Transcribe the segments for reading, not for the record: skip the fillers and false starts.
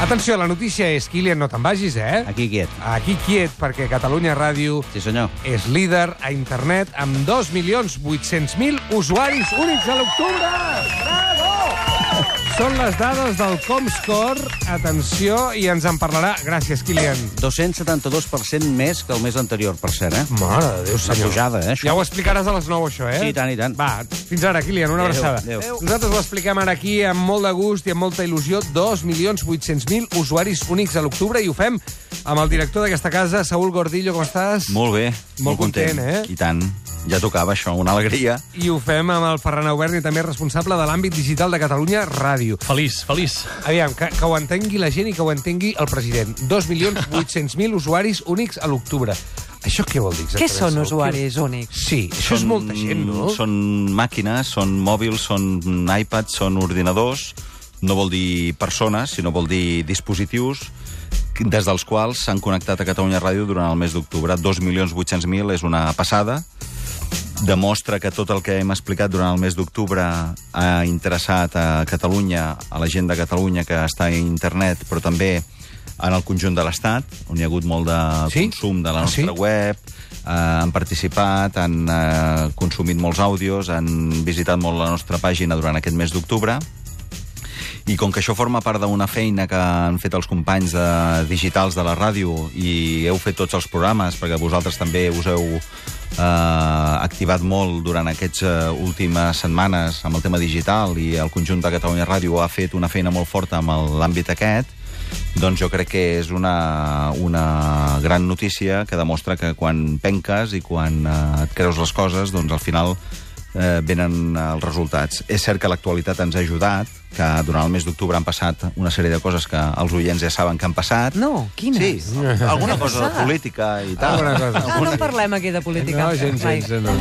Atenció, la notícia és, Kilian, no te'n vagis, eh? Aquí quiet. Aquí quiet, perquè Catalunya Ràdio Sí, senyor. és líder a internet amb 2.800.000 usuaris únics a l'octubre! Bravo! Són les dades del Comscore. Atenció, i ens en parlarà. Gràcies, Kilian. 272% més que el mes anterior, per cert, eh? Mare de Déu, Una senyor. pujada, això. Ja ho explicaràs a les 9, això, eh? Sí, i tant, i tant. Va, fins ara, Kilian, una abraçada. Adéu. Nosaltres ho expliquem ara aquí amb molt de gust i amb molta il·lusió. 2.800.000 usuaris únics a l'octubre, i ho fem amb el director d'aquesta casa, Saúl Gordillo. Com estàs? Molt bé. Molt content, eh? I tant. Ja tocava això, una alegria. I ho fem amb el Ferran Aubert, i també responsable de l'àmbit digital de Catalunya Ràdio. Feliç, feliç. Aviam, que ho entengui la gent i que ho entengui el president. 2.800.000 usuaris únics a l'octubre. Això què vol dir exactament? Què són Saúl? usuaris únics? Sí, això és molta gent, no? Són màquines, són mòbils, són iPads, són ordinadors. No vol dir persones, sinó vol dir dispositius des dels quals s'han connectat a Catalunya Ràdio durant el mes d'octubre. 2.800.000 és una passada. Demostra que tot el que hem explicat durant el mes d'octubre ha interessat a Catalunya, a la gent de Catalunya que està a internet, però també en el conjunt de l'Estat, on hi ha hagut molt de consum de la nostra web, han participat, han consumit molts àudios, han visitat molt la nostra pàgina durant aquest mes d'octubre. I com que això forma part d'una feina que han fet els companys digitals de la ràdio i heu fet tots els programes, perquè vosaltres també us heu activat molt durant aquestes últimes setmanes amb el tema digital, i el conjunt de Catalunya Ràdio ha fet una feina molt forta amb l'àmbit aquest, doncs jo crec que és una gran notícia que demostra que quan penques i quan et creus les coses, doncs al final venen els resultats. És cert que l'actualitat ens ha ajudat, que durant el mes d'octubre han passat una sèrie de coses que els oients ja saben que han passat. No, quines? Sí, alguna cosa de política i tal. Alguna cosa. No parlem aquí de política. No, gens, Mai. no.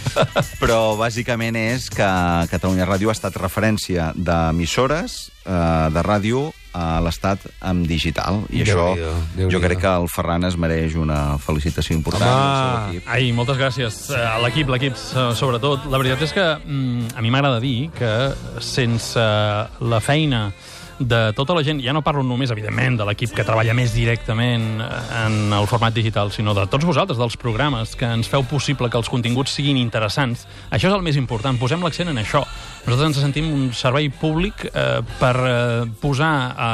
Però bàsicament és que Catalunya Ràdio ha estat referència d'emissores de ràdio a l'Estat amb digital. I això jo crec que el Ferran es mereix una felicitació important. Home! Ai, moltes gràcies. A l'equip, sobretot. La veritat és que a mi m'agrada dir que sense la feina de tota la gent, ja no parlo només, evidentment, de l'equip que treballa més directament en el format digital, sinó de tots vosaltres, dels programes, que ens feu possible que els continguts siguin interessants. Això és el més important, posem l'accent en això. Nosaltres ens sentim un servei públic per posar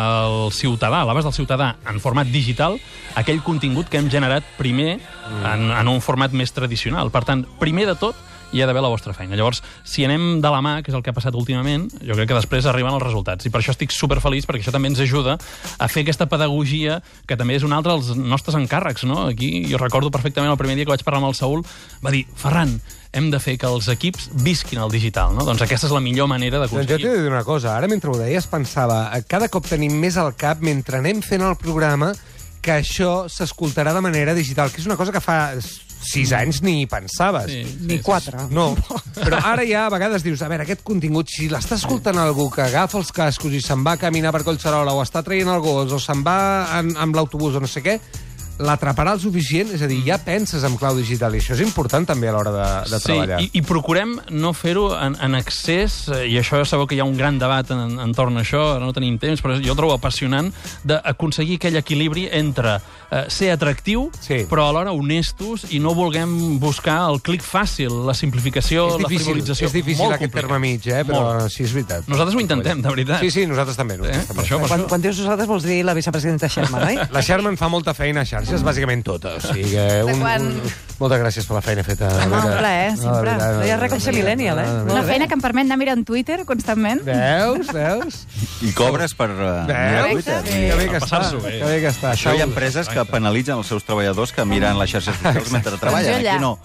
al ciutadà, a l'abast del ciutadà, en format digital, aquell contingut que hem generat primer en un format més tradicional. Per tant, primer de tot, hi ha d'haver la vostra feina. Llavors, si anem de la mà, que és el que ha passat últimament, jo crec que després arriben els resultats. I per això estic superfeliç, perquè això també ens ajuda a fer aquesta pedagogia, que també és un altre dels nostres encàrrecs, no? Aquí, jo recordo perfectament el primer dia que vaig parlar amb el Saúl, va dir, Ferran, hem de fer que els equips visquin el digital, no? Doncs aquesta és la millor manera Doncs jo d'aconseguir. t'he de dir una cosa. Ara, mentre ho deies, pensava, cada cop tenim més al cap, mentre anem fent el programa, que això s'escoltarà de manera digital, que és una cosa que fa 6 anys ni pensaves. Ni 4. No, però ara ja a vegades dius, a veure, aquest contingut, si l'està escoltant algú que agafa els cascos i se'n va a caminar per Collserola o està traient el gos o se'n va amb l'autobús o no sé què, l'atraparà el suficient, és a dir, ja penses en clau digital, i això és important també a l'hora de treballar. Sí, i procurem no fer-ho en excés, i això ja sabeu que hi ha un gran debat entorn a això, ara no tenim temps, però jo trobo apassionant d'aconseguir aquell equilibri entre ser atractiu, però alhora honestos, i no vulguem buscar el clic fàcil, la simplificació, la frivolització. És difícil aquest terme mig, però sí, és veritat. Nosaltres ho intentem, de veritat. Sí, nosaltres també. Per això. Quan dius nosaltres vols dir la vicepresidenta Sherman, oi? La Sherman fa molta feina a xarxes, bàsicament tota. O sigui que moltes gràcies per la feina feta. Un plaer, sempre. No hi ha res com ser millennial, eh? Una feina que em permet anar mirant Twitter constantment. Veus? I cobres per mirar Twitter. Que bé que està. Això hi ha empreses que penalitzen els seus treballadors que miren les xarxes socials mentre treballen. Aquí no.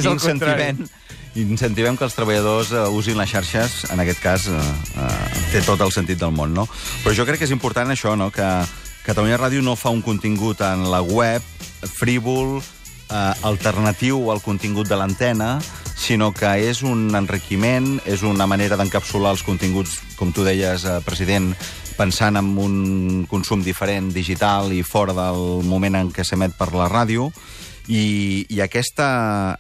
Aquí incentivem que els treballadors usin les xarxes, en aquest cas té tot el sentit del món, no? Però jo crec que és important això, no? Que Catalunya Ràdio no fa un contingut en la web frívol, alternatiu al contingut de l'antena, sinó que és un enriquiment, és una manera d'encapsular els continguts, com tu deies, president, pensant en un consum diferent, digital i fora del moment en què s'emet per la ràdio, I aquesta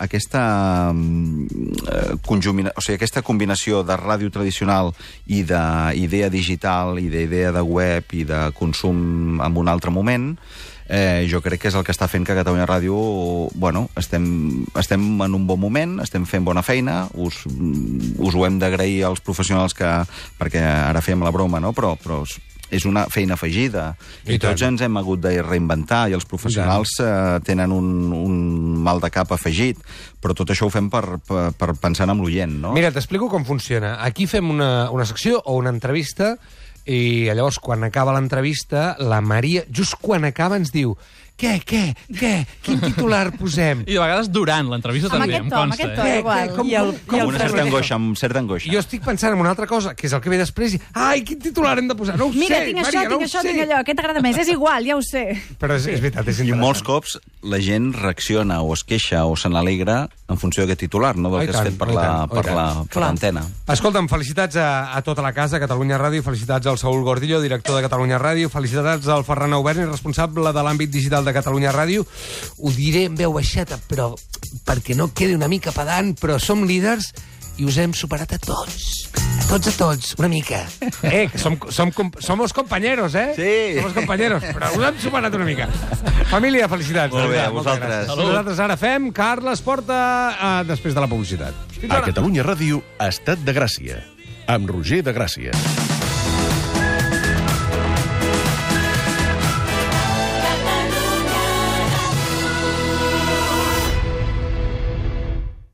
combinació de ràdio tradicional i d'idea digital, i d'idea de web, i de consum en un altre moment, jo crec que és el que està fent que Catalunya Ràdio, estem en un bon moment, estem fent bona feina, us ho hem d'agrair als professionals perquè ara fem la broma, no? Però és una feina afegida. I tots ens hem hagut de reinventar, i els professionals tenen un mal de cap afegit, però tot això ho fem per pensar en l'oient, no? Mira, t'explico com funciona. Aquí fem una secció o una entrevista, i llavors, quan acaba l'entrevista, la Maria, just quan acaba, ens diu: Què? Quin titular posem? I de vegades durant l'entrevista també, em consta. Amb aquest to, igual. Amb una certa angoixa. Jo estic pensant en una altra cosa, que és el que ve després, i ai, quin titular hem de posar? No ho sé, Mira, tinc Maria, això, tinc allò, què t'agrada més? És igual, ja ho sé. Però és veritat, és interessant. I molts cops la gent reacciona o es queixa o se n'alegra en funció d'aquest titular, no del que has fet per l'antena. Escolta'm, felicitats a tota la casa, a Catalunya Ràdio, felicitats al Saúl Gordillo, director de Catalunya Ràdio, felicitats al Ferran Auberni, responsable de l'àmbit digital de Catalunya Ràdio. Ho diré en veu baixeta, però perquè no quedi una mica pedant, però som líders i us hem superat a tots. A tots, una mica. Que somos compañeros, eh? Sí. Somos compañeros, però us hem superat una mica. Família, felicitats. Molt bé, a vosaltres. Nosaltres ara fem Carles Porta després de la publicitat. A Catalunya Ràdio, Estat de Gràcia, amb Roger de Gràcia.